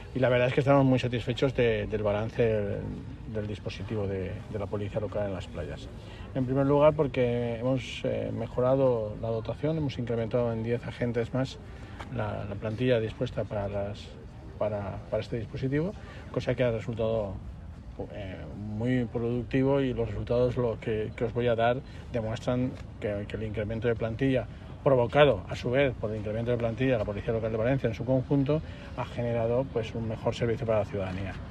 y la verdad es que estamos muy satisfechos del balance del dispositivo de la policía local en las playas. En primer lugar, porque hemos mejorado la dotación, hemos incrementado en 10 agentes más la plantilla dispuesta para este dispositivo, cosa que ha resultado muy productivo, y los resultados que os voy a dar demuestran que el incremento de plantilla, provocado a su vez por el incremento de plantilla de la Policía Local de Valencia en su conjunto, ha generado pues un mejor servicio para la ciudadanía.